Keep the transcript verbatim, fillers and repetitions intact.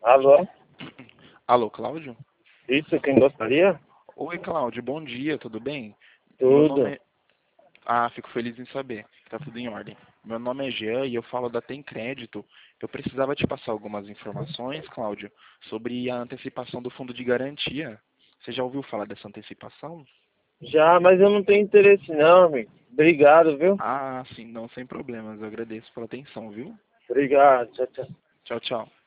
Alô? Alô, Cláudio? Isso, quem gostaria? Oi, Cláudio, bom dia, tudo bem? Meu nome Tudo. é... Ah, fico feliz em saber. Tá tudo em ordem. Meu nome é Jean e eu falo da Tem Crédito. Eu precisava te passar algumas informações, Cláudio, sobre a antecipação do fundo de garantia. Você já ouviu falar dessa antecipação? Já, mas eu não tenho interesse não, amigo. Obrigado, viu? Ah, sim, não, sem problemas. Eu agradeço pela atenção, viu? Obrigado. Tchau, tchau. Tchau, tchau.